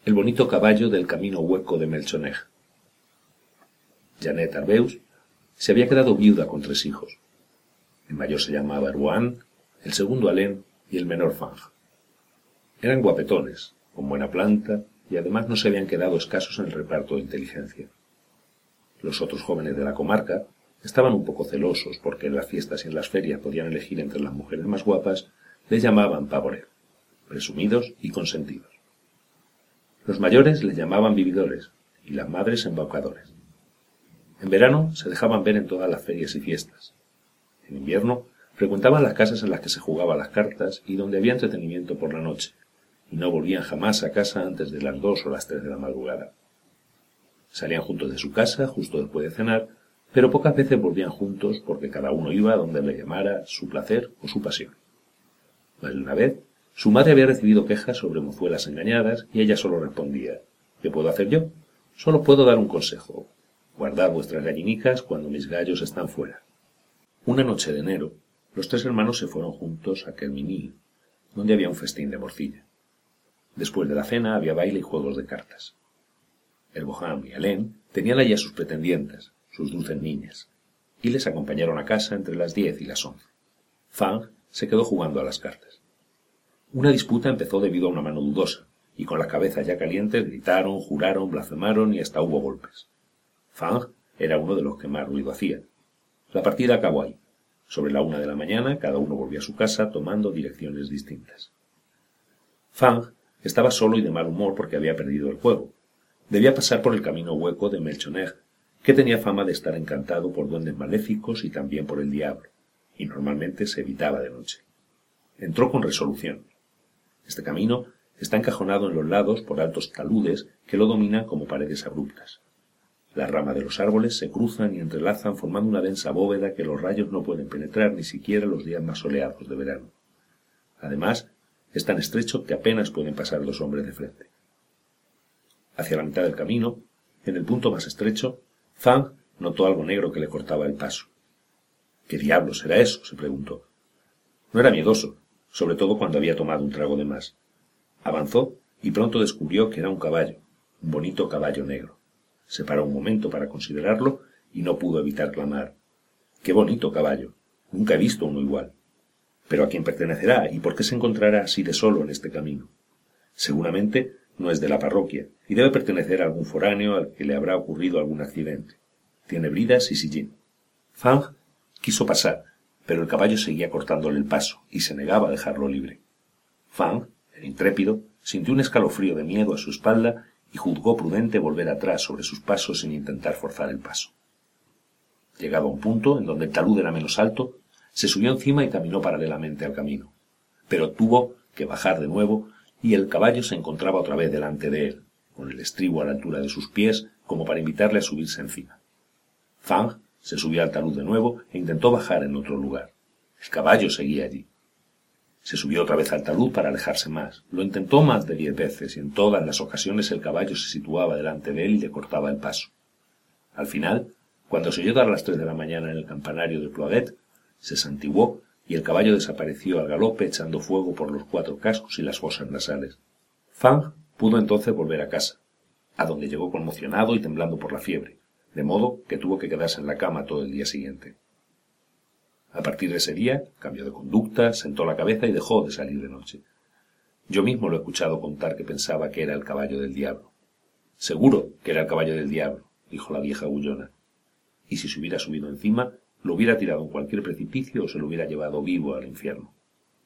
El bonito caballo del camino hueco de Melchoneg. Janet Arbeus se había quedado viuda con 3 hijos. El mayor se llamaba Ruan, el segundo Alain y el menor Fang. Eran guapetones, con buena planta, y además no se habían quedado escasos en el reparto de inteligencia. Los otros jóvenes de la comarca estaban un poco celosos porque en las fiestas y en las ferias podían elegir entre las mujeres más guapas, les llamaban pavoret, presumidos y consentidos. Los mayores les llamaban vividores y las madres embaucadores. En verano se dejaban ver en todas las ferias y fiestas. En invierno frecuentaban las casas en las que se jugaban las cartas y donde había entretenimiento por la noche, y no volvían jamás a casa antes de las 2 o las 3 de la madrugada. Salían juntos de su casa justo después de cenar, pero pocas veces volvían juntos porque cada uno iba a donde le llamara su placer o su pasión. Más de una vez, su madre había recibido quejas sobre mozuelas engañadas y ella solo respondía: ¿qué puedo hacer yo? Solo puedo dar un consejo. Guardad vuestras gallinicas cuando mis gallos están fuera. Una noche de enero, los 3 hermanos se fueron juntos a Kerminy, donde había un festín de morcilla. Después de la cena había baile y juegos de cartas. El Boham y Alain tenían allá sus pretendientes, sus dulces niñas, y les acompañaron a casa entre las 10 y las 11. Fang se quedó jugando a las cartas. Una disputa empezó debido a una mano dudosa, y con las cabezas ya calientes gritaron, juraron, blasfemaron y hasta hubo golpes. Fang era uno de los que más ruido hacía. La partida acabó ahí. Sobre la 1 de la mañana cada uno volvió a su casa tomando direcciones distintas. Fang estaba solo y de mal humor porque había perdido el juego. Debía pasar por el camino hueco de Melchoneg, que tenía fama de estar encantado por duendes maléficos y también por el diablo, y normalmente se evitaba de noche. Entró con resolución. Este camino está encajonado en los lados por altos taludes que lo dominan como paredes abruptas. Las ramas de los árboles se cruzan y entrelazan formando una densa bóveda que los rayos no pueden penetrar ni siquiera los días más soleados de verano. Además, es tan estrecho que apenas pueden pasar 2 hombres de frente. Hacia la mitad del camino, en el punto más estrecho, Fang notó algo negro que le cortaba el paso. ¿Qué diablos era eso?, se preguntó. No era miedoso, sobre todo cuando había tomado un trago de más. Avanzó y pronto descubrió que era un caballo, un bonito caballo negro. Se paró un momento para considerarlo y no pudo evitar clamar: ¡qué bonito caballo! Nunca he visto uno igual. ¿Pero a quién pertenecerá y por qué se encontrará así de solo en este camino? Seguramente no es de la parroquia y debe pertenecer a algún foráneo al que le habrá ocurrido algún accidente. Tiene bridas y sillín. Fang quiso pasar, pero el caballo seguía cortándole el paso y se negaba a dejarlo libre. Fang, el intrépido, sintió un escalofrío de miedo a su espalda y juzgó prudente volver atrás sobre sus pasos sin intentar forzar el paso. Llegado a un punto en donde el talud era menos alto, se subió encima y caminó paralelamente al camino. Pero tuvo que bajar de nuevo y el caballo se encontraba otra vez delante de él, con el estribo a la altura de sus pies como para invitarle a subirse encima. Fang se subió al talud de nuevo e intentó bajar en otro lugar. El caballo seguía allí. Se subió otra vez al talud para alejarse más. Lo intentó más de 10 veces y en todas las ocasiones el caballo se situaba delante de él y le cortaba el paso. Al final, cuando se oyó dar las 3 de la mañana en el campanario de Ploaget, se santiguó y el caballo desapareció al galope echando fuego por los 4 cascos y las fosas nasales. Fang pudo entonces volver a casa, a donde llegó conmocionado y temblando por la fiebre, de modo que tuvo que quedarse en la cama todo el día siguiente. A partir de ese día, cambió de conducta, sentó la cabeza y dejó de salir de noche. Yo mismo lo he escuchado contar que pensaba que era el caballo del diablo. Seguro que era el caballo del diablo, dijo la vieja Gullona. Y si se hubiera subido encima, lo hubiera tirado en cualquier precipicio o se lo hubiera llevado vivo al infierno.